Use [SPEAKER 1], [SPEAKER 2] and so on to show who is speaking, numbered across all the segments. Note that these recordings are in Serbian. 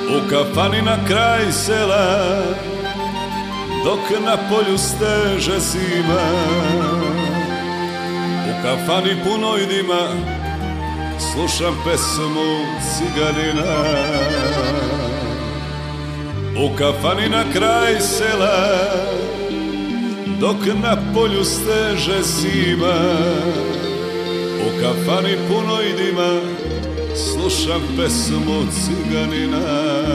[SPEAKER 1] U kafani na kraj sela, dok na polju steže zima. U kafani punoj dima, slušam pesmu ciganina. U kafani na kraj sela, dok na polju steže zima. U kafani punoj dima, slušam pesmu ciganina.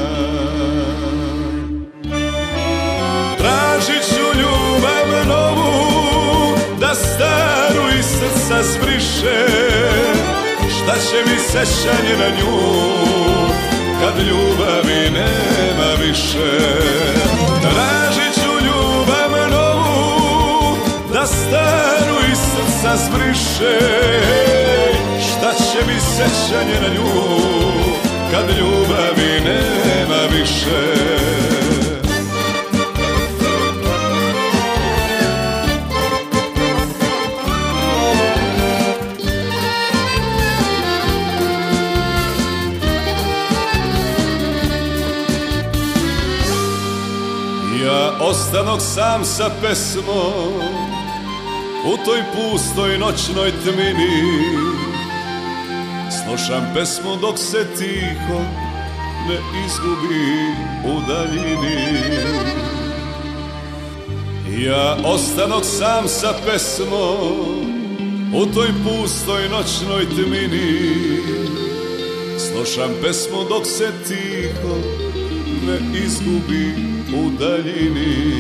[SPEAKER 1] Tražit ću ljubav novu, da staru iz srca zbriše. Šta će mi sećanje na nju, kad ljubavi nema više. Tražit ću ljubav novu, da staru iz srca zbriše. Šta će mi sećanje na nju, kad ljubavi nema više. Ja ostanog sam sa pesmom u toj pustoj noćnoj tmini. Slušam pesmu dok se tiho ne izgubi u daljini. Ja ostanog sam sa pesmom u toj pustoj noćnoj tmini. Slušam pesmu dok se tiho ne izgubi u daljini.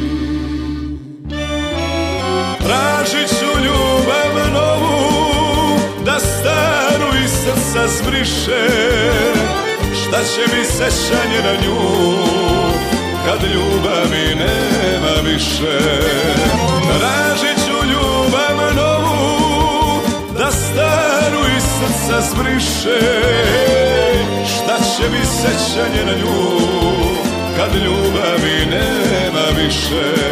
[SPEAKER 1] Tražit ću ljubav novu, da staru iz srca zbriše. Šta će mi sećanje na nju, kad ljubavi nema više. Tražit ću ljubav novu, da staru iz srca zbriše. Šta će mi sećanje na nju, kad ljubavi nema više.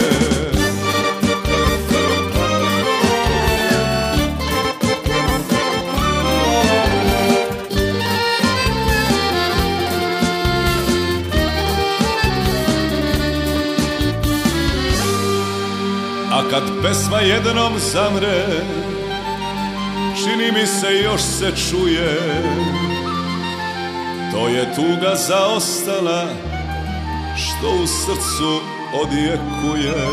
[SPEAKER 1] A kad pesma jednom zamre, čini mi se još se čuje. To je tuga zaostala, što u srcu odjekuje.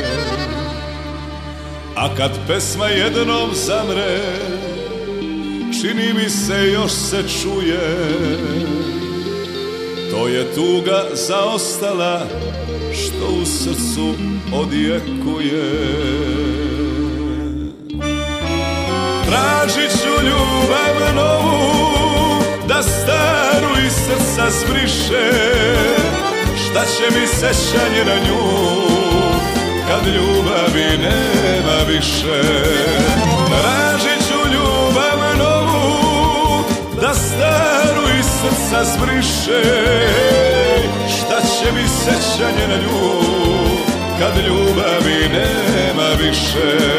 [SPEAKER 1] A kad pesma jednom zamre, čini mi se još se čuje. To je tuga zaostala, što u srcu odjekuje. Tražit ću ljubav novu, da staru iz srca zbriše. Šta će mi sećanje na nju, kad ljubavi nema više. Tražit ću ljubav novu, da staru iz srca zbriše. Šta će mi sećanje na nju, kad ljubavi nema više.